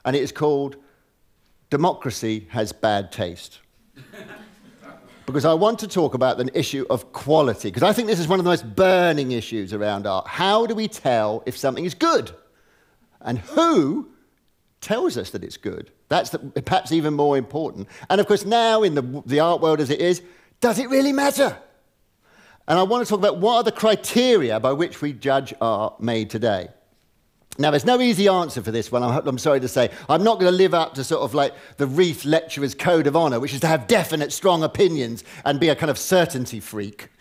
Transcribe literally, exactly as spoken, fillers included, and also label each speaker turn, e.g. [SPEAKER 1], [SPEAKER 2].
[SPEAKER 1] and it is called Democracy Has Bad Taste. Because I want to talk about the issue of quality, because I think this is one of the most burning issues around art. How do we tell if something is good? And who tells us that it's good? That's the, perhaps even more important. And of course, now in the, the art world as it is, does it really matter? And I want to talk about what are the criteria by which we judge art made today. Now, there's no easy answer for this one, I'm, I'm sorry to say. I'm not going to live up to sort of like the Reith lecturer's code of honour, which is to have definite, strong opinions and be a kind of certainty freak.